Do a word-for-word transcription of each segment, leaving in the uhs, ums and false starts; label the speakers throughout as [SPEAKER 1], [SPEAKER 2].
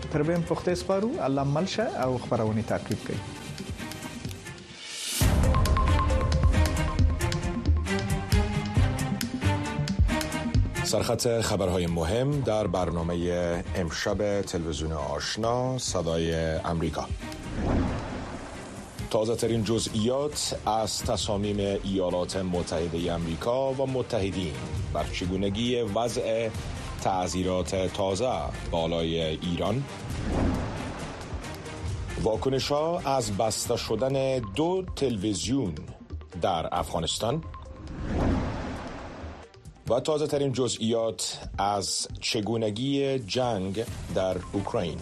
[SPEAKER 1] پروین پخته سپارو الله ملشه او خبرونه تعقیب کړئ.
[SPEAKER 2] سرخط خبرهای مهم در برنامه امشب تلویزیون آشنا صدای امریکا. تازه ترین جزئیات از تصامیم ایالات متحده امریکا و متحدین بر چگونگی وضع تعزیرات تازه بالای ایران. واکنش‌ها از بسته شدن دو تلویزیون در افغانستان و تازه ترین جزئیات از چگونگی جنگ در اوکراین.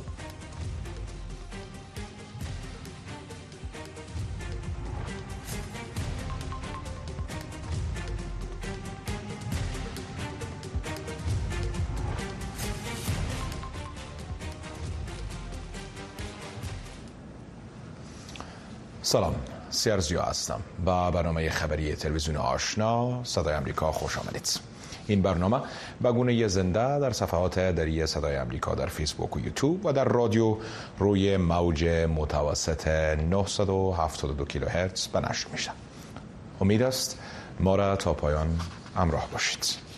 [SPEAKER 2] سلام، سیارزیو هستم. با برنامه خبری تلویزیون آشنا صدای امریکا خوش آمدید. این برنامه به گونه زنده در صفحات دری صدای امریکا در فیسبوک و یوتیوب و در رادیو روی موج متوسط نهصد و هفتاد و دو کیلوهرتز به نشر میشه. امید است ما را تا پایان همراه باشید.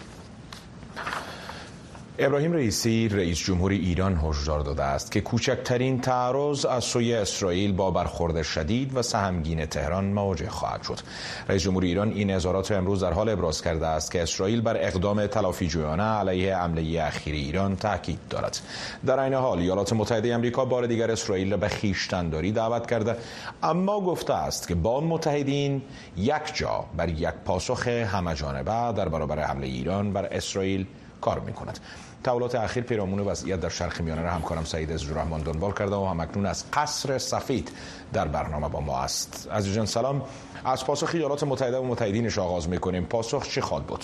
[SPEAKER 2] ابراهیم رئیسی رئیس جمهور ایران هشدار داده است که کوچکترین تعارض از سوی اسرائیل با برخورد شدید و سهمگین تهران مواجه خواهد شد. رئیس جمهور ایران این اظهارات را امروز در حال ابراز کرده است که اسرائیل بر اقدام تلافی‌جویانه علیه حمله اخیر ایران تاکید دارد. در عین حال ایالات متحده آمریکا بار دیگر اسرائیل را به خویشتن‌داری دعوت کرده، اما گفته است که با متحدین یک جا بر یک پاسخ همه‌جانبه در برابر حمله ایران بر اسرائیل کار می‌کند. تحولات اخیر پیرامون وضعیت در شرق میانه را همکارم سعید عزیزالرحمن دنبال کرده و همکنون از قصر سفید در برنامه با ما است. عزیز جان سلام. از پاسخ ایالات متحده و متحدینش آغاز می‌کنیم. پاسخ چی خواهد بود؟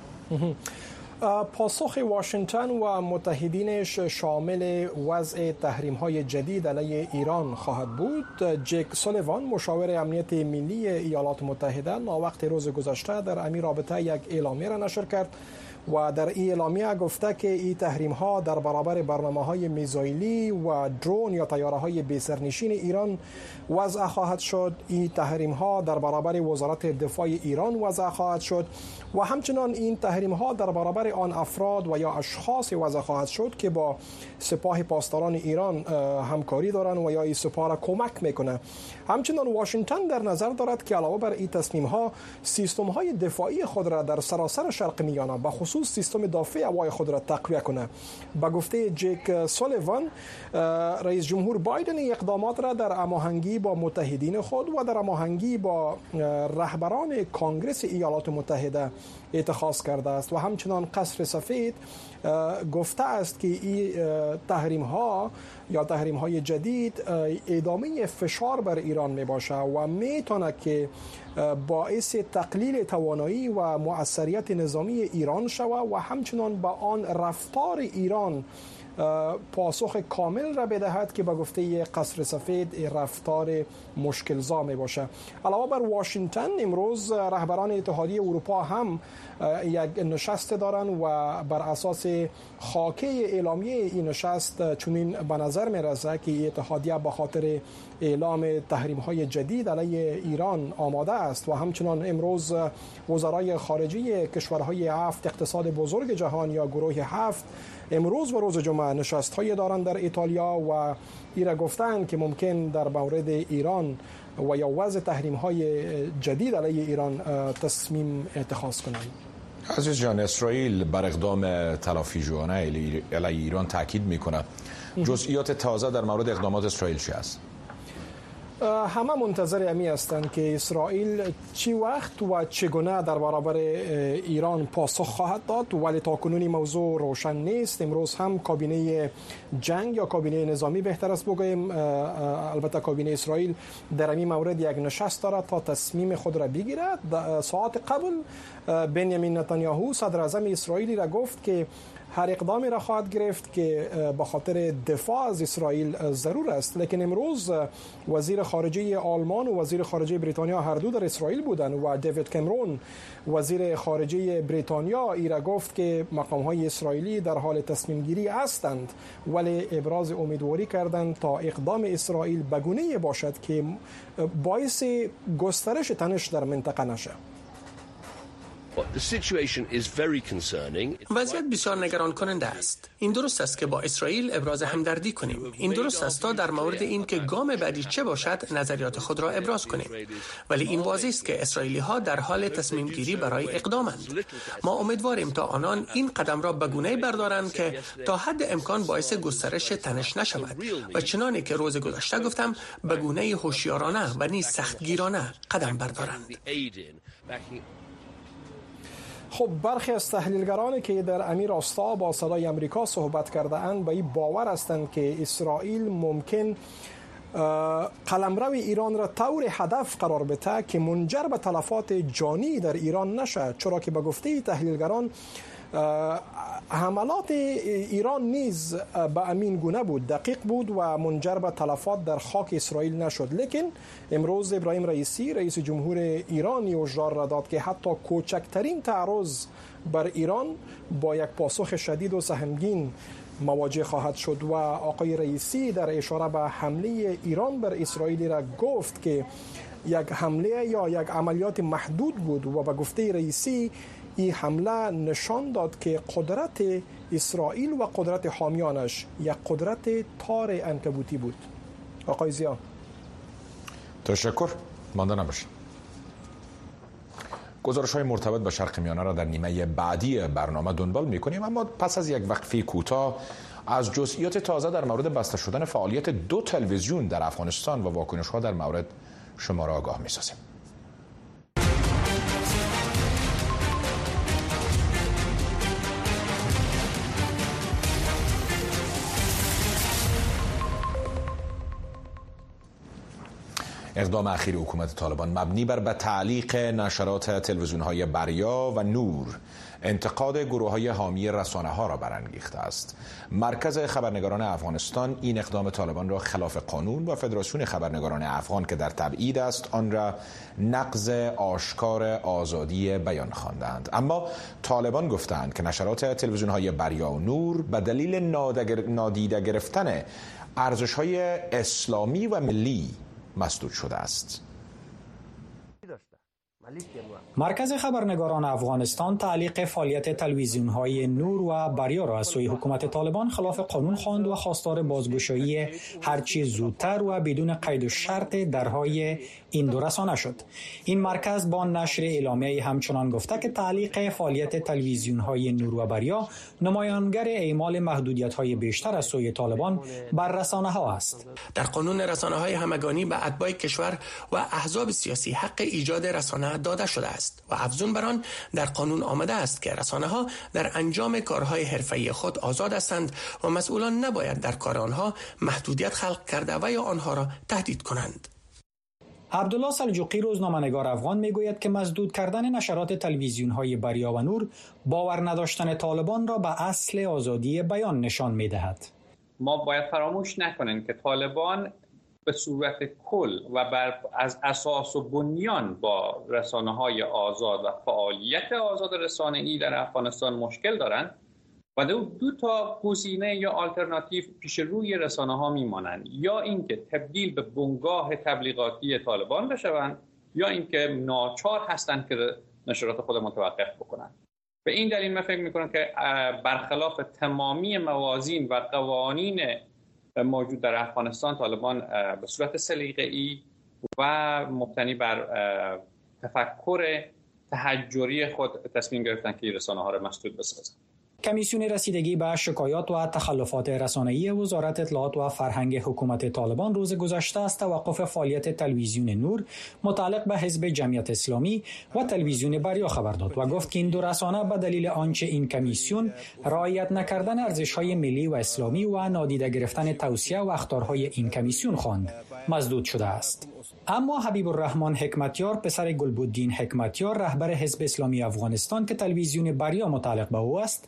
[SPEAKER 3] پاسخ واشنگتن و متحدینش شامل وضع تحریم‌های جدید علیه ایران خواهد بود. جک سولیوان مشاور امنیت ملی ایالات متحده ناوقت روز گذشته در این رابطه یک اعلامیه را نشر کرد و در این اعلامیه گفته که این تحریم ها در برابر برنامه‌های میزایلی و درون یا طیاره‌های بی‌سرنشین ایران وضع خواهد شد. این تحریم ها در برابر وزارت دفاع ایران وضع خواهد شد و همچنان این تحریم ها در برابر آن افراد و یا اشخاص وضع خواهد شد که با سپاه پاسداران ایران همکاری دارند و یا این سپاه را کمک میکنه. همچنان واشنگتن در نظر دارد که علاوه بر این تصمیم ها سیستم های دفاعی خود را در سراسر شرق میانه به خصوص سیستم دفاع هوایی خود را تقویت کنه. به گفته جک سولیوان، رئیس جمهور بایدن اقدامات را در هماهنگی با متحدین خود و در هماهنگی با رهبران کانگرس ایالات متحده اتخاذ کرده است و همچنان قصر سفید گفته است که این تحریم ها یا تحریم های جدید ادامه فشار بر ایران می باشه و می تونه که باعث تقلیل توانایی و مؤثریت نظامی ایران شود و همچنان به آن رفتار ایران پاسخ کامل را بدهد که به گفته قصر سفید رفتار مشکل‌زا می باشه. علاوه بر واشنگتن، امروز رهبران اتحادیه اروپا هم یک نشست دارن و بر اساس خاکه اعلامیه این نشست چنین به نظر می رسه که اتحادیه به خاطر اعلام تحریم های جدید علیه ایران آماده است و همچنان امروز وزرای خارجه کشورهای هفت اقتصاد بزرگ جهان یا گروه هفت امروز و روز جمعه نشست های دارند در ایتالیا و ایرا گفتند که ممکن در مورد ایران و یا وضع تحریم های جدید علیه ایران تصمیم اتخاذ کنند.
[SPEAKER 2] عزیز جان، اسرائیل بر اقدام تلافی‌جویانه علیه ایران تاکید میکنه. جزئیات تازه در مورد اقدامات اسرائیل چی است؟
[SPEAKER 3] همه منتظر امی هستند که اسرائیل چی وقت و چگونه در برابر ایران پاسخ خواهد داد، ولی تا کنون موضوع روشن نیست. امروز هم کابینه جنگ یا کابینه نظامی بهتر است بگوییم، البته کابینه اسرائیل در این مورد یک نشست دارد تا تصمیم خود را بگیرد. ساعت قبل بنیامین نتانیاهو صدر اعظم اسرائیلی را گفت که هر اقدامی را خواهد گرفت که به خاطر دفاع از اسرائیل ضرور است. لیکن امروز وزیر خارجه آلمان و وزیر خارجه بریتانیا هر دو در اسرائیل بودند و دیوید کامرون وزیر خارجه بریتانیا ای را گفت که مقام‌های اسرائیلی در حال تصمیم گیری هستند، ولی ابراز امیدواری کردند تا اقدام اسرائیل به گونه‌ای باشد که باعث گسترش تنش در منطقه نشه.
[SPEAKER 4] وضعیت بسیار نگران کننده است. این درست است که با اسرائیل ابراز همدردی کنیم. این درست است تا در مورد این که گام بعدی چه باشد نظریات خود را ابراز کنیم. ولی این واضح است که اسرائیلی ها در حال تصمیم گیری برای اقدامند. ما امیدواریم تا آنان این قدم را به گونه‌ای بردارند که تا حد امکان باعث گسترش تنش نشود و چنانه که روز گذشته گفتم به گونه‌ای هوشیارانه و نیز سختگیرانه قدم بردارند.
[SPEAKER 3] خب برخی از تحلیلگرانی که در امیر راستا با صدای امریکا صحبت کرده اند به این باور هستند که اسرائیل ممکن قلمرو ایران را طور هدف قرار بده که منجر به تلفات جانی در ایران نشد، چرا که به گفته تحلیلگران حملات ایران نیز به امین گونه بود، دقیق بود و منجر به تلفات در خاک اسرائیل نشد. لیکن امروز ابراهیم رئیسی رئیس جمهور ایران هشدار را داد که حتی کوچکترین تعرض بر ایران با یک پاسخ شدید و سهمگین مواجه خواهد شد و آقای رئیسی در اشاره به حمله ایران بر اسرائیل را گفت که یک حمله یا یک عملیات محدود بود و به گفته رئیسی این حمله نشان داد که قدرت اسرائیل و قدرت حامیانش یک قدرت تار عنکبوتی بود. آقای زیا
[SPEAKER 2] تشکر، مانده نباشید. گزارش های مرتبط به شرق میانه را در نیمه بعدی برنامه دنبال میکنیم، اما پس از یک وقفه کوتاه از جزئیات تازه در مورد بسته شدن فعالیت دو تلویزیون در افغانستان و واکنش ها در مورد شما را آگاه میسازیم. اقدام اخیر حکومت طالبان مبنی بر به تعلیق نشرات تلویزیون‌های بریا و نور انتقاد گروه‌های حامی رسانه‌ها را برانگیخته است. مرکز خبرنگاران افغانستان این اقدام طالبان را خلاف قانون و فدراسیون خبرنگاران افغان که در تبعید است آن را نقض آشکار آزادی بیان خواندند. اما طالبان گفتند که نشرات تلویزیون‌های بریا و نور به دلیل نادیده گرفتن ارزش‌های اسلامی و ملی مسدود شده است.
[SPEAKER 5] مرکز خبرنگاران افغانستان تعلیق فعالیت تلویزیون‌های نور و بریا را از سوی حکومت طالبان خلاف قانون خواند و خواستار بازگشایی هرچی زودتر و بدون قید و شرط درهای این دو رسانه شد. این مرکز با نشر اعلامیه همچنان گفته که تعلیق فعالیت تلویزیون‌های نور و بریا نمایانگر اعمال محدودیت‌های بیشتر از سوی طالبان بر رسانه‌ها است.
[SPEAKER 4] در قانون رسانه‌های همگانی به اتباع کشور و احزاب سیاسی حق ایجاد رسانه داده شده است و افزون بر آن در قانون آمده است که رسانه‌ها در انجام کارهای حرفه‌ای خود آزاد هستند و مسئولان نباید در کار آنها محدودیت خلق کرده و یا آنها را تهدید کنند.
[SPEAKER 5] عبدالله سلجوقی روزنامه‌نگار افغان میگوید که مسدود کردن نشرات تلویزیون‌های بریا و نور باور نداشتن طالبان را به اصل آزادی بیان نشان می‌دهد.
[SPEAKER 6] ما باید فراموش نکنیم که طالبان به صورت کل و بر از اساس و بنیان با رسانه‌های آزاد و فعالیت آزاد رسانه‌ای در افغانستان مشکل دارند و دو, دو تا گزینه یا آلترناتیو پیش روی رسانه‌ها میمانند، یا اینکه تبدیل به بنگاه تبلیغاتی طالبان بشوند یا اینکه ناچار هستند که نشرات خود متوقف بکنند. به این دلیل من فکر می‌کنم که برخلاف تمامی موازین و قوانین موجود در افغانستان طالبان به صورت سلیقه‌ای و مبتنی بر تفکر تحجری خود تصمیم گرفتن که رسانه‌ها را مسدود بسازند.
[SPEAKER 5] کمیسیون رسیدگی به شکایات و تخلفات رسانه‌ای وزارت اطلاعات و فرهنگ حکومت طالبان روز گذشته از توقف فعالیت تلویزیون نور متعلق به حزب جمعیت اسلامی و تلویزیون بریا خبر داد و گفت که این دو رسانه به دلیل آنچه این کمیسیون رعایت نکردن ارزش‌های ملی و اسلامی و نادیده گرفتن توصیه و اخطارهای این کمیسیون خواند مسدود شده است. اما حبیب الرحمن حکمتیار پسر گلبدین حکمتیار رهبر حزب اسلامی افغانستان که تلویزیون بریا متعلق به او است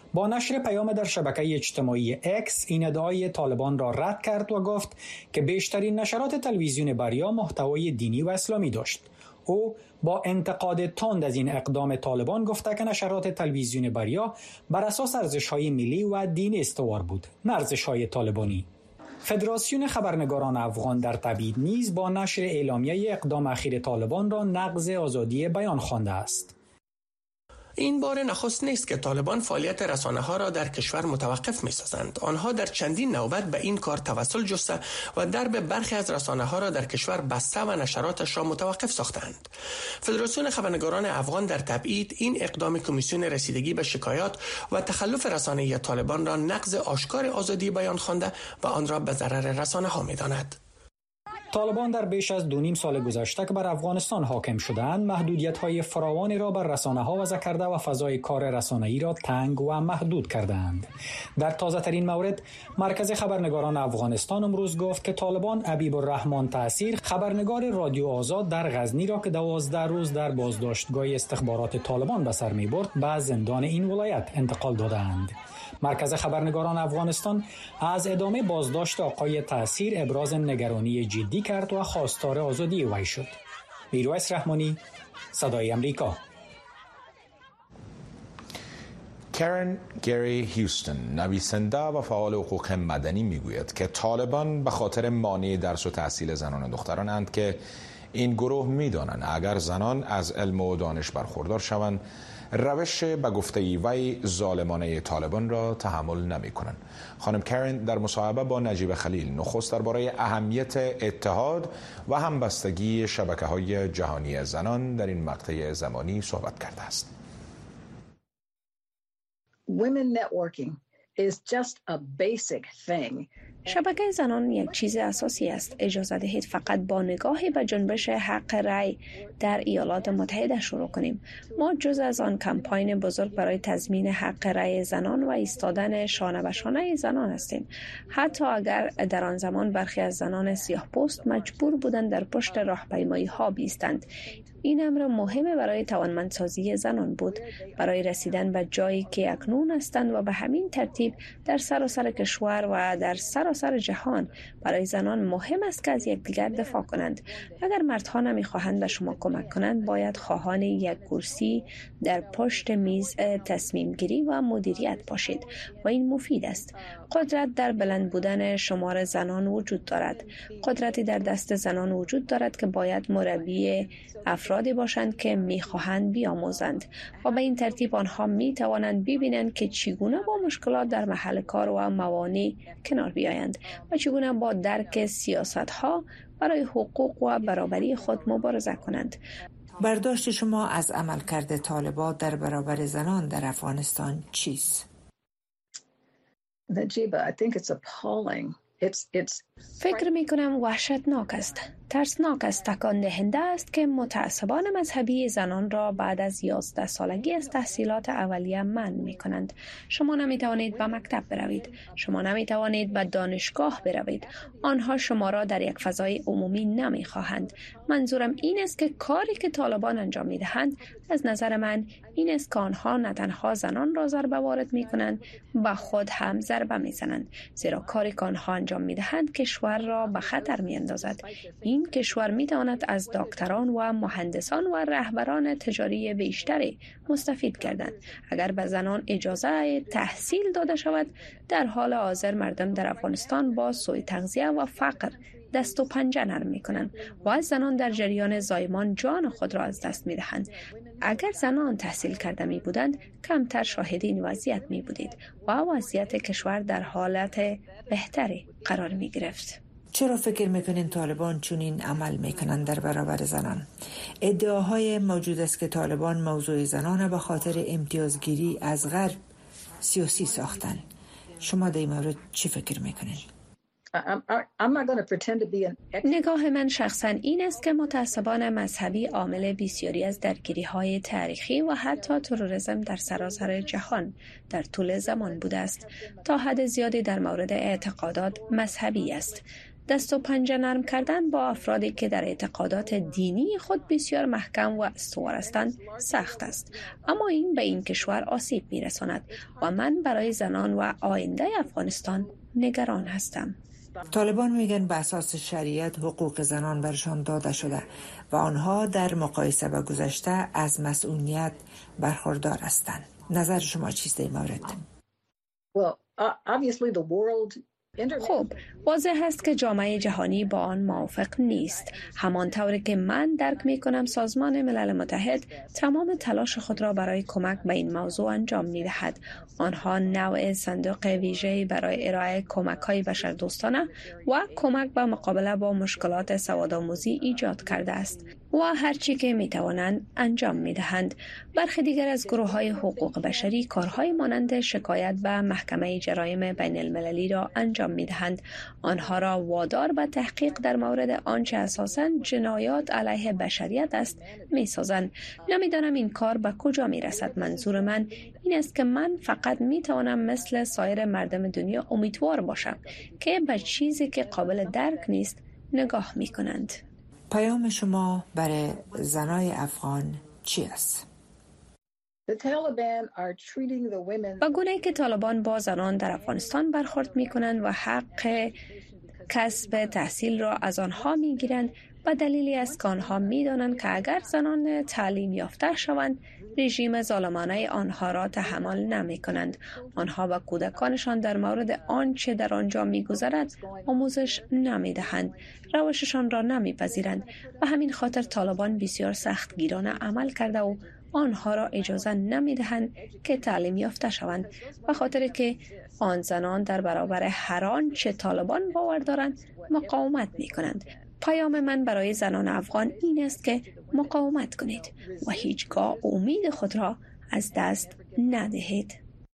[SPEAKER 5] با نشر پیام در شبکه اجتماعی اکس این ادعای طالبان را رد کرد و گفت که بیشترین نشرات تلویزیون بریا محتوای دینی و اسلامی داشت. او با انتقاد تند از این اقدام طالبان گفته که نشرات تلویزیون بریا بر اساس ارزش‌های ملی و دینی استوار بود، نه ارزش‌های طالبانی. فدراسیون خبرنگاران افغان در تبعید نیز با نشر اعلامیه اقدام اخیر طالبان را نقض آزادی بیان خوانده است.
[SPEAKER 4] این بار نخست نیست که طالبان فعالیت رسانه‌ها را در کشور متوقف می‌سازند. آنها در چندین نوبت به این کار توسل جسته و درب برخی از رسانه‌ها را در کشور بسته و نشراتش را متوقف ساختند. فدراسیون خبرنگاران افغان در تبعید این اقدام کمیسیون رسیدگی به شکایات و تخلف رسانه‌ای طالبان را نقض آشکار آزادی بیان خوانده و آن را به ضرر رسانه‌ها می‌داند.
[SPEAKER 5] طالبان در بیش از دو نیم سال گذشته که بر افغانستان حاکم شدند، محدودیت‌های فراوانی را بر رسانه‌ها وضع کرده و فضای کار رسانه‌ای را تنگ و محدود کردند. در تازه‌ترین مورد، مرکز خبرنگاران افغانستان امروز گفت که طالبان حبیب الرحمن تأثیر، خبرنگار رادیو آزاد در غزنی را که دوازده روز در بازداشتگاه استخبارات طالبان به سر می‌برد، به زندان این ولایت انتقال دادند. مرکز خبرنگاران افغانستان از ادامه بازداشت آقای تأثیر ابراز نگرانی جدی کرد و خواستار آزادی وی شد. میرویس رحمانی، صدای امریکا.
[SPEAKER 2] کرن گری هیوستن، نویسنده و فعال حقوق مدنی، میگوید که طالبان به خاطر مانع درس و تحصیل زنان و دخترانند که این گروه میدانند اگر زنان از علم و دانش برخوردار شوند، روش به گفته وی ظالمانه طالبان را تحمل نمی کنند. خانم کرن در مصاحبه با نجیب خلیل نخست درباره اهمیت اتحاد و همبستگی شبکه‌های جهانی زنان در این مقطع زمانی صحبت کرده است.
[SPEAKER 7] Women networking is just a basic thing.
[SPEAKER 8] شبکه زنان یک چیز اساسی است. اجازه دهید فقط با نگاهی به جنبش حق رأی در ایالات متحده شروع کنیم. ما جز از آن کمپاین بزرگ برای تضمین حق رأی زنان و ایستادن شانه به شانه زنان هستیم. حتی اگر در آن زمان برخی از زنان سیاه‌پوست مجبور بودند در پشت راهپیمایی ها بایستند. این امر مهم برای توانمندسازی زنان بود، برای رسیدن به جایی که اکنون هستند و به همین ترتیب در سراسر کشور و در سراسر جهان برای زنان مهم است که از یکدیگر دفاع کنند. اگر مردها نمیخواهند به شما کمک کنند، باید خواهان یک کرسی در پشت میز تصمیم گیری و مدیریت باشید و این مفید است. قدرت در بلند بودن شمار زنان وجود دارد. قدرتی در دست زنان وجود دارد که باید مربی افرادی باشند که میخواهند بیاموزند و به این ترتیب آنها میتوانند ببینند که چگونه با مشکلات در محل کار و موانع کنار بیایند و چگونه با درک سیاست‌ها برای حقوق و برابری خود مبارزه کنند.
[SPEAKER 9] برداشت شما از عملکرد طالبان در برابر زنان در افغانستان چیست؟
[SPEAKER 7] Najiba, I think it's appalling. It's it's
[SPEAKER 8] فکر می کنم وحشتناک است. ترسناک است. تکان دهنده است که متعصبان مذهبی زنان را بعد از یازده سالگی از تحصیلات اولیه منع می کنند. شما نمی توانید به مکتب بروید. شما نمی توانید به دانشگاه بروید. آنها شما را در یک فضای عمومی نمی خواهند. منظورم این است که کاری که طالبان انجام می دهند از نظر من این است که آنها نه تنها زنان را ضربه وارد می کنند، با خود هم ضربه می زنند. زیرا کاری که آنها انجام می دهند کشور را به خطر می اندازد. این کشور می تواند از دکتران و مهندسان و رهبران تجاری بیشتری مستفید گردند. اگر به زنان اجازه تحصیل داده شود، در حال حاضر مردم در افغانستان با سوء تغذیه و فقر دست و پنجه نرم می کنند و از زنان در جریان زایمان جان خود را از دست می دهند. اگر زنان تحصیل کرده می بودند، کمتر شاهد این وضعیت می بودید و وضعیت کشور در حالت بهتری قرار می گرفت.
[SPEAKER 9] چرا فکر میکنین طالبان چنین عمل میکنند در برابر زنان؟ ادعاهای موجود است که طالبان موضوع زنان به خاطر امتیازگیری از غرب سیاسی ساختن. شما در این مورد چی فکر میکنین؟
[SPEAKER 8] نگاه من شخصا این است که متعصبان مذهبی عامل بسیاری از درگیری‌های تاریخی و حتی تروریسم در سراسر جهان در طول زمان بوده است. تا حد زیادی در مورد اعتقادات مذهبی است. دست و پنجه نرم کردن با افرادی که در اعتقادات دینی خود بسیار محکم و استوار هستند سخت است، اما این به این کشور آسیب می‌رساند و من برای زنان و آینده افغانستان نگران هستم.
[SPEAKER 9] طالبان میگن به اساس شریعت حقوق زنان برشان داده شده و آنها در مقایسه با گذشته از مسئولیت برخوردار هستند. نظر شما چیست در این مورد؟
[SPEAKER 7] Well, uh, obviously the world
[SPEAKER 8] خب واضح است که جامعه جهانی با آن موافق نیست، همانطوری که من درک می کنم سازمان ملل متحد تمام تلاش خود را برای کمک به این موضوع انجام می دهد. آنها نوع صندوق ویژه‌ای برای ارائه کمک‌های بشردوستانه و کمک به مقابله با مشکلات سوادآموزی ایجاد کرده است و هرچی که می توانند انجام می دهند. برخی دیگر از گروه‌های حقوق بشری کارهای مانند شکایت به محکمه جرایم بین المللی را انجام می دهند. آنها را وادار به تحقیق در مورد آنچه اساساً جنایات علیه بشریت است می سازند. نمیدانم این کار به کجا می رسد. منظور من این است که من فقط می توانم مثل سایر مردم دنیا امیدوار باشم که به چیزی که قابل درک نیست نگاه می کنند.
[SPEAKER 9] پیام شما برای زنای افغان چی است؟
[SPEAKER 8] با گونه‌ای که طالبان با زنان در افغانستان برخورد می کنند و حق کسب تحصیل را از آنها می گیرند و دلیلی است که آنها می دانند که اگر زنان تعلیم یافته شوند رژیم ظالمانه آنها را تحمل نمی کنند. آنها با کودکانشان در مورد آنچه در آنجا می گذرد آموزش نمی دهند، روششان را نمی پذیرند و همین خاطر طالبان بسیار سختگیرانه عمل کرده و آنها را اجازه نمی دهند که تعلیم یافته شوند و خاطر که آن زنان در برابر هر آنچه طالبان باور دارند مقاومت می کنند. پیام من برای زنان افغان این است که مقاومت کنید و هیچگاه امید خود را از دست ندهید.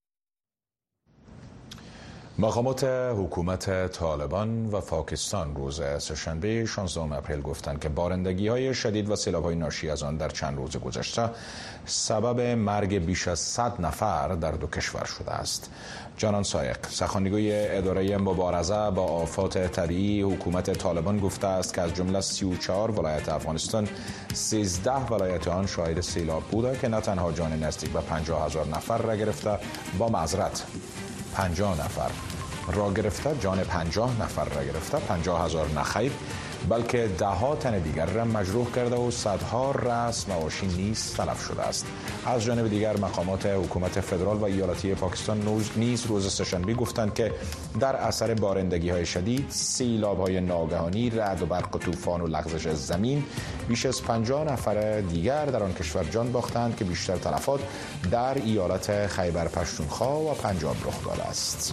[SPEAKER 2] مقامات حکومت طالبان و پاکستان روز سه‌شنبه شانزدهم اپریل گفتند که بارندگی‌های شدید و سیلاب‌های ناشی از آن در چند روز گذشته سبب مرگ بیش از صد نفر در دو کشور شده است. جانان سایق، سخنگوی اداره مبارزه با آفات طبیعی حکومت طالبان گفته است که از جمله سی و چهار ولایت افغانستان سیزده ولایت آن شاهد سیلاب بوده که نه تنها جان نزدیک به پنجاه هزار نفر را گرفته، با معذرت پنجاه نفر را گرفته، جان پنجاه نفر را گرفته، پنجاه هزار نخیر، بلکه ده ها تن دیگر را مجروح کرده و صدها رأس مواشی نیز تلف شده است. از جانب دیگر مقامات حکومت فدرال و ایالتی پاکستان نیز روز سه‌شنبه گفتند که در اثر بارندگی‌های شدید، سیلاب‌های ناگهانی، رعد و برق و طوفان و لغزش زمین بیش از پنجاه نفر دیگر در آن کشور جان باختند که بیشتر تلفات در ایالت خیبر پختونخوا و پنجاب رخ داده است.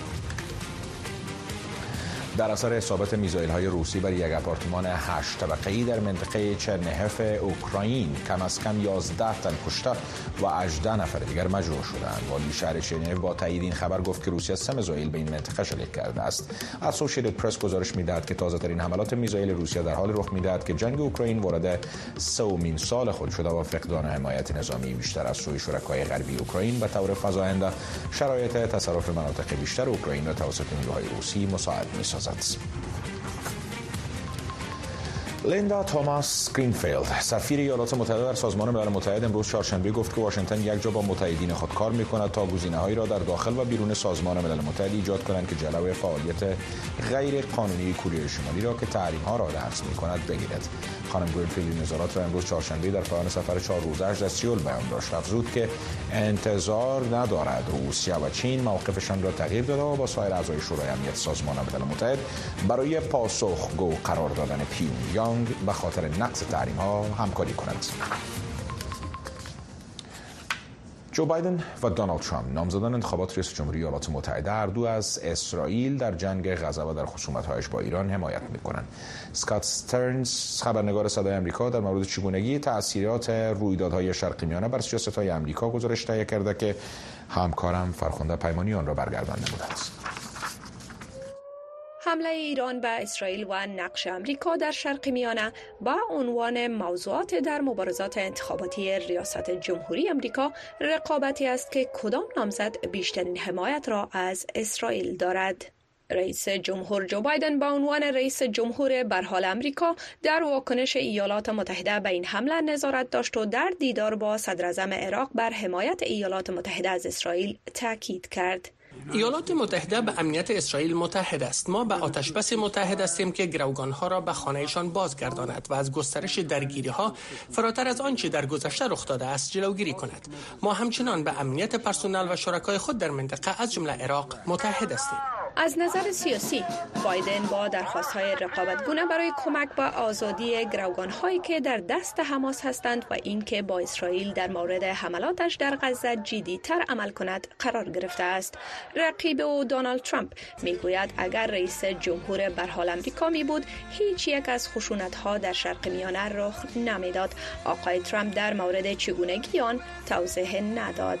[SPEAKER 2] در اثر اصابت میزایل‌های روسی بر یک آپارتمان هشت طبقه‌ای در منطقه چرنهف اوکراین کم از کم یازده تن کشته و هجده نفر دیگر مجروح شدند. والی شهر چرنهف با تایید این خبر گفت که روسیه سه میزایل به این منطقه شلیک کرده است. اسوسییتد پرس گزارش می‌دهد که تازه‌ترین حملات میزایل روسیه در حال رخ می‌دهد که جنگ اوکراین وارد سومین سال خود شده و فقدان حمایت نظامی بیشتر از سوی شرکای غربی اوکراین به طور فزاینده شرایط تصرف مناطق بیشتر اوکراین را توسط نیروهای روسی مساعد می‌سازد. لیندا توماس گرینفیلد، سفیر ایالات متحده در سازمان ملل متحد، امروز چهارشنبه گفت که واشنگتن یک جا با متحدین خود کار می‌کند تا گزینه‌هایی را در داخل و بیرون سازمان ملل متحد ایجاد کنند که جلوی فعالیت غیر قانونی کره شمالی را که تحریم‌ها را رأس می‌کند بگیرد. خانم گرینفیلد این نظارات را امروز چهارشنبه در پایان سفر چهار روزه‌اش در سئول بیان داشت. افزود که انتظار ندارد روسیه و چین موقفشان را تغییر داده و با سایر اعضای شورای امنیت سازمان ملل متحد برای پاسخگو قرار دادن پیونگیانگ به خاطر نقض تحریم ها همکاری کنند. جو بایدن و دونالد ترامپ، نامزدان انتخابات ریاست جمهوری ایالات متحده، هر دو از اسرائیل در جنگ غزه و در خصومت‌هایش با ایران حمایت می‌کنند. اسکات استرنز، خبرنگار صدای آمریکا، در مورد چگونگی تأثیرات رویدادهای شرق میانه بر سیاست‌های آمریکا گزارش تهیه کرده که همکارم فرخنده پیمانی آن را برگردانده است.
[SPEAKER 8] حمله ایران به اسرائیل و نقش آمریکا در شرق میانه با عنوان موضوعات در مبارزات انتخاباتی ریاست جمهوری آمریکا رقابتی است که کدام نامزد بیشترین حمایت را از اسرائیل دارد. رئیس جمهور جو بایدن با عنوان رئیس جمهور برحال امریکا در واکنش ایالات متحده به این حمله نظارت داشت و در دیدار با صدراعظم عراق بر حمایت ایالات متحده از اسرائیل تاکید کرد.
[SPEAKER 4] ایالات متحده به امنیت اسرائیل متحد است. ما به آتشبس متحد هستیم که گروگانها را به خانهشان بازگرداند و از گسترش درگیری ها فراتر از آنچه در گذشته رخ داده است جلوگیری کند. ما همچنان به امنیت پرسنل و شرکای خود در منطقه از جمله عراق متحد هستیم.
[SPEAKER 8] از نظر سیاسی، بایدن با درخواست‌های رقابتگونه برای کمک به آزادی گروگان‌هایی که در دست حماس هستند و اینکه با اسرائیل در مورد حملاتش در غزه جدی‌تر عمل کند قرار گرفته است. رقیب او دونالد ترامپ میگوید اگر رئیس جمهور برحال امریکا می بود هیچ یک از خشونت‌ها در شرق میانه رخ نمیداد. آقای ترامپ در مورد چگونگی آن توضیح نداد.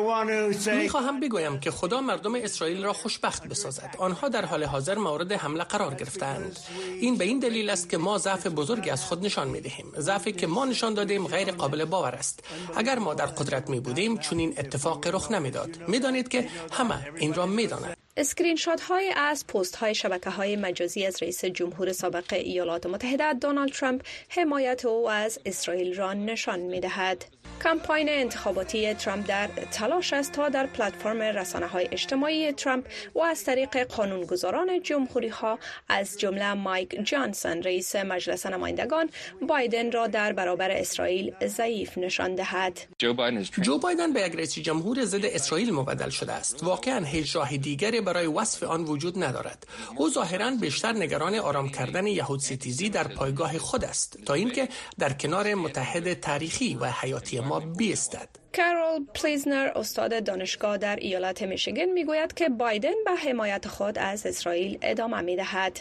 [SPEAKER 4] میخواهم بگویم که خدا مردم اسرائیل را خوشبخت بسازد. آنها در حال حاضر مورد حمله قرار گرفتند. این به این دلیل است که ما ضعف بزرگی از خود نشان میدهیم. ضعفی که ما نشان دادیم غیر قابل باور است. اگر ما در قدرت می بودیم چنین اتفاقی رخ نمیداد. میدانید که همه این را میدانند.
[SPEAKER 8] اسکرین شات های از پست های شبکه های مجازی از رئیس جمهور سابق ایالات متحده دونالد ترامپ حمایت او از اسرائیل را نشان می دهد. کمپاین انتخاباتی ترامپ در تلاش است تا در پلتفرم رسانه‌های اجتماعی ترامپ و از طریق قانونگذاران جمهوری ها از جمله مایک جانسون رئیس مجلس نمایندگان بایدن را در برابر اسرائیل ضعیف نشان دهد.
[SPEAKER 4] جو بایدن به یک رئیس جمهور ضد اسرائیل مبدل شده است. واقعاً هیچ راه دیگری برای وصف آن وجود ندارد. او ظاهراً بیشتر نگران آرام کردن یهود ستیزی در پایگاه خود است تا اینکه در کنار متحد تاریخی و حیاتی ما بیستد.
[SPEAKER 8] کارول پلیزنر استاد دانشگاه در ایالت میشیگن میگوید که بایدن به حمایت خود از اسرائیل ادامه میدهد.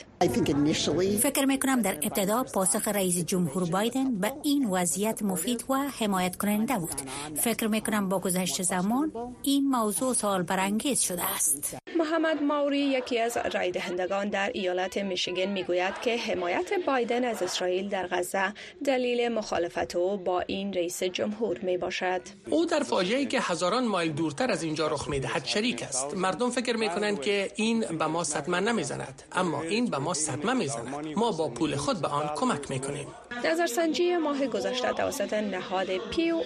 [SPEAKER 10] فکر میکنم در ابتدا پاسخ رئیس جمهور بایدن به این وضعیت مفید و حمایت کننده بود. فکر میکنم با گذشت زمان این موضوع سوال برانگیز شده است.
[SPEAKER 8] محمد ماوری یکی از رای دهندگان در ایالت میشیگن میگوید که حمایت بایدن از اسرائیل در غزه دلیل مخالفت او با این رئیس جمهور می باشد.
[SPEAKER 4] او در فاجعه‌ای که هزاران مایل دورتر از اینجا رخ می‌دهد شریک است. مردم فکر می‌کنند که این به ما صدمه نمی‌زند، اما این به ما صدمه می‌زند. ما با پول خود به آن کمک می‌کنیم.
[SPEAKER 8] نظرسنجی ماه گذشته توسط نهاد پیو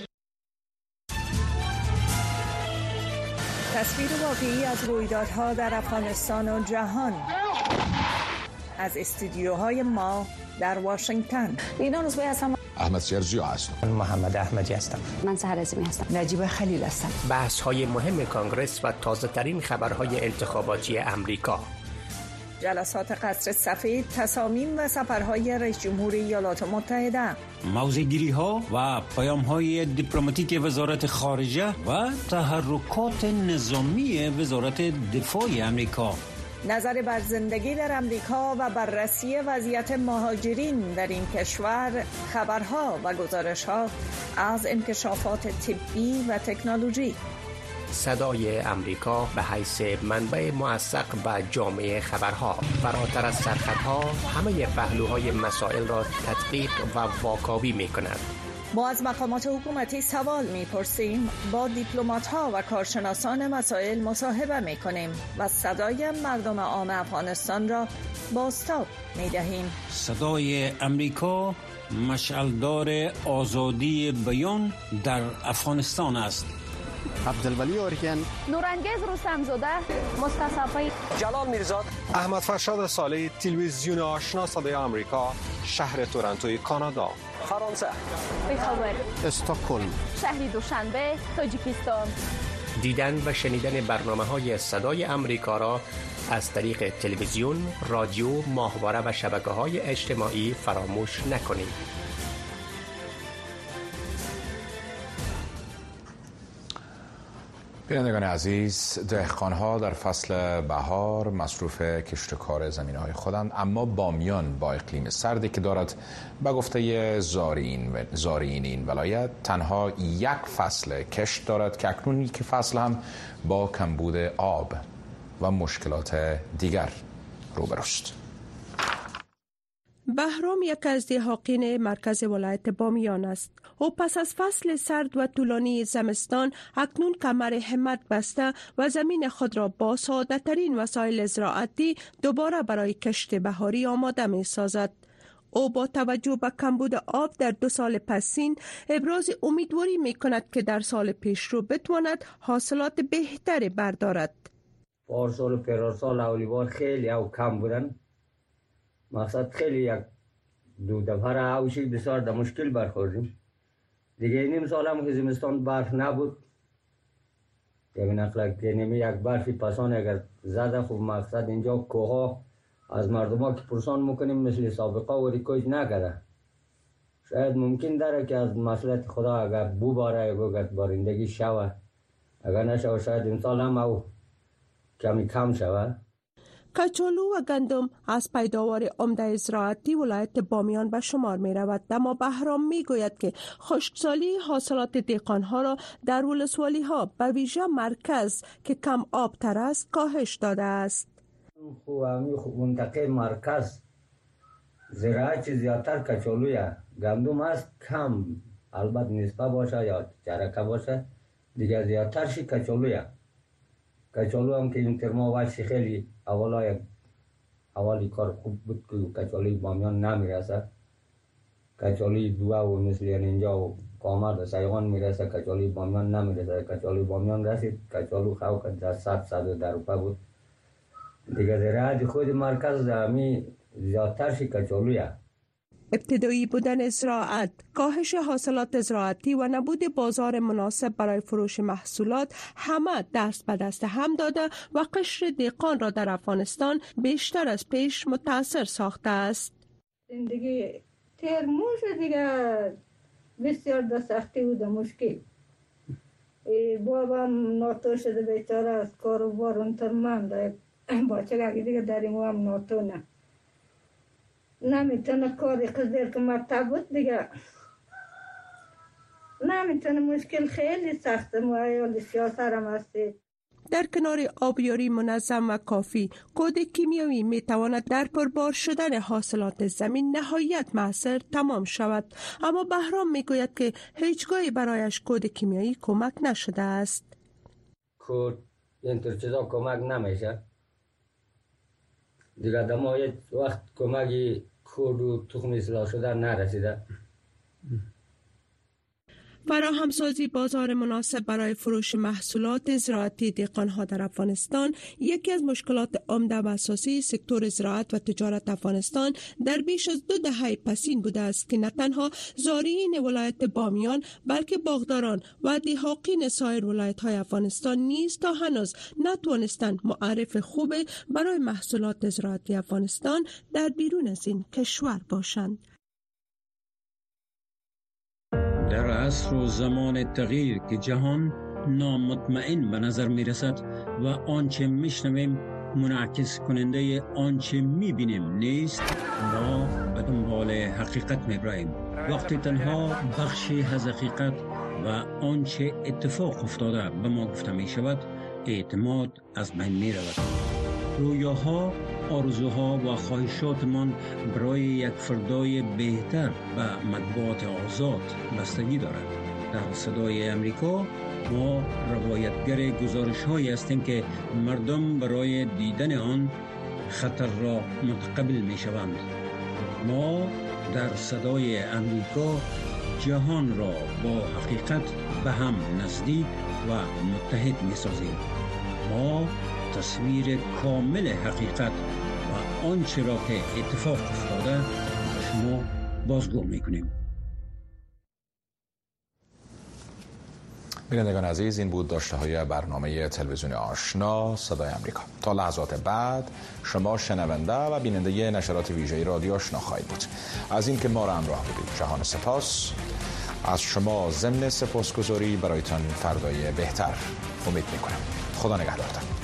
[SPEAKER 11] تصویر واقعی از رویدادها در افغانستان و جهان از استودیوهای ما در واشنگتن.
[SPEAKER 12] اینا روزبه هستم.
[SPEAKER 13] احمد سرجی هستم.
[SPEAKER 14] من محمد احمدی هستم.
[SPEAKER 15] من سحر عظیمی هستم.
[SPEAKER 11] نجیب خلیل هستم.
[SPEAKER 14] بحث های مهم کانگرس و تازه ترین خبرهای انتخاباتی امریکا.
[SPEAKER 11] جلسات قصر سفید، تصامیم و سفرهای رئیس جمهور ایالات متحده.
[SPEAKER 16] موضع‌گیری ها و پیام های دیپلماتیک وزارت خارجه و تحرکات نظامی وزارت دفاع امریکا.
[SPEAKER 11] نظر بر زندگی در امریکا و بررسی وضعیت مهاجرین در این کشور، خبرها و گزارش‌ها از انکشافات طبی و تکنولوژی.
[SPEAKER 14] صدای امریکا به حیث منبع موثق به جامعه خبرها، فراتر از سرخطها همه پهلوهای مسائل را تدقیق و واکاوی می‌کند.
[SPEAKER 11] ما از مقامات حکومتی سوال می‌پرسیم، با دیپلمات‌ها و کارشناسان مسائل مصاحبه می‌کنیم و صدای مردم عام افغانستان را بازتاب می‌دهیم.
[SPEAKER 16] صدای امریکا مشعلدار آزادی بیان در افغانستان است.
[SPEAKER 17] عبدالولی اورکن،
[SPEAKER 18] نورانگیز رستمزاده، مصطفی
[SPEAKER 19] جلال میرزاد،
[SPEAKER 20] احمد فرشاد صالح، تلویزیون آشنا صدای آمریکا، شهر تورنتوی کانادا.
[SPEAKER 19] فرانسه،
[SPEAKER 18] بخوبر،
[SPEAKER 17] استکهلم،
[SPEAKER 18] شهر دوشنبه، تاجیکستان.
[SPEAKER 14] دیدن و شنیدن برنامه‌های صدای امریکا را از طریق تلویزیون، رادیو، ماهواره و شبکه‌های اجتماعی فراموش نکنید.
[SPEAKER 2] بینندگان عزیز، دهقان‌ها در فصل بهار مصروف کشت و کار زمین‌های خودند، اما بامیان با اقلیم سردی که دارد به گفته زارعین و زارعین این ولایت تنها یک فصل کشت دارد که اکنون یک فصل هم با کمبود آب و مشکلات دیگر روبروست.
[SPEAKER 12] بهرام یک از دهاقین مرکز ولایت بامیان است. او پس از فصل سرد و طولانی زمستان اکنون کمر همت بسته و زمین خود را با ساده ترین وسایل زراعتی دوباره برای کشت بهاری آماده می سازد. او با توجه به کمبود آب در دو سال پسین ابراز امیدواری می کند که در سال پیش رو بتواند حاصلات بهتری بردارد.
[SPEAKER 13] پارسال و پیرارسال اولی بار خیلی او کم بودن. مقصد خیلی یک دو دفعه را اوشی بسیار در مشکل برخوردیم. دیگه نیم سال هم که زمستان برف نبود. یعنی نقلک نمی یک برفی پسان اگر زده خوب مقصد اینجا کوها از مردم ها که پرسان میکنیم مثل سابقه و ریکوش نکرده. شاید ممکن داره که از مسئلت خدا اگر بو باره اگر بارندگی شوه اگر نشوه شاید امسال هم او کمی کم شوه.
[SPEAKER 12] کچالو و گندم از پیداوار عمده زراعتی ولایت بامیان به شمار می رود، اما بهرام می گوید که خشکسالی حاصلات دهقانها را در ولسوالی ها به ویژه مرکز که کم آب تر است کاهش داده است.
[SPEAKER 13] خو همی منطقه مرکز زراعت زیادتر کچالویه، گندم است کم، البته نسبه باشه یا چرکه باشه دیگه زیادترشی کچالویه. کچالو هم که این ترما وشی خیلی اولا اولی کار خوب بود که کچالوی بامیان نمیرسه. کچالوی دو و مثل یعنی اینجا و کامر سایغان میرسه، کچالوی بامیان نمیرسه. کچالوی بامیان رسید، کچالو خواهو که در صد صد و در روپه بود. دیگه زراعت خود مرکز همی زیادترشی کچالویه.
[SPEAKER 12] ابتدایی بودن زراعت، کاهش حاصلات زراعتی و نبود بازار مناسب برای فروش محصولات همه دست به دست هم داده و قشر دهقان را در افغانستان بیشتر از پیش متاثر ساخته است.
[SPEAKER 15] زندگی ترموش دیگه بسیار در سختی و در مشکل. بابام ناتو شده بیچاره از کار و بار اونتر مانده. بچه اگه دیگه داریم و هم ناتو نه. نمیتونه کاری قدر که مرتب بود دیگه نمیتونه، مشکل خیلی سخته. معیال سیاسرم هستی.
[SPEAKER 12] در کنار آبیاری منظم و کافی، کود کیمیایی می تواند در پربار شدن حاصلات زمین نهایت مؤثر تمام شود، اما بهرام می گوید که هیچگاهی برایش کود کیمیایی کمک نشده است.
[SPEAKER 13] کود اینطور چیزا کمک نمیشه دیگه. دما یک وقت کمکی کود و تخم اصلاح شده نرسیده.
[SPEAKER 12] فراهمسازی بازار مناسب برای فروش محصولات زراعتی دهقان‌ها در افغانستان یکی از مشکلات عمده و اساسی سکتور زراعت و تجارت افغانستان در بیش از دو دهه پسین بوده است که نه تنها زارعین ولایت بامیان بلکه باغداران و دهاقین سایر ولایت‌های افغانستان نیز تا هنوز نتوانستند معرف خوب برای محصولات زراعتی افغانستان در بیرون از این کشور باشند.
[SPEAKER 16] در عصر و زمان تغییر که جهان نامطمئن به نظر می رسد و آنچه می شنویم منعکس کننده آنچه می بینیم نیست، ما به دنبال حقیقت می براییم. وقتی تنها بخشی از حقیقت و آنچه اتفاق افتاده به ما گفته می شود، اعتماد از بین می رود. رویاها، آرزوها و خواهشاتمان برای یک فردای بهتر و مطبوعات آزاد بستگی دارد. در صدای امریکا ما روایتگر گزارش هایی هستیم که مردم برای دیدن آن خطر را متقبل می شوند. ما در صدای امریکا جهان را با حقیقت به هم نزدیک و متحد می سازیم. ما تصویر کامل حقیقت و آنچه را که اتفاق افتاده به شما بازگو میکنیم.
[SPEAKER 2] بینندگان عزیز، این بود داشته های برنامه تلویزیون آشنا صدای آمریکا. تا لحظات بعد شما شنونده و بیننده نشرات ویژه رادیو آشنا خواهید بود. از این که ما را همراه بودید جهان سپاس. از شما ضمن سپاسگزاری برایتان فردای بهتر امید میکنم. خدا نگهدارتان.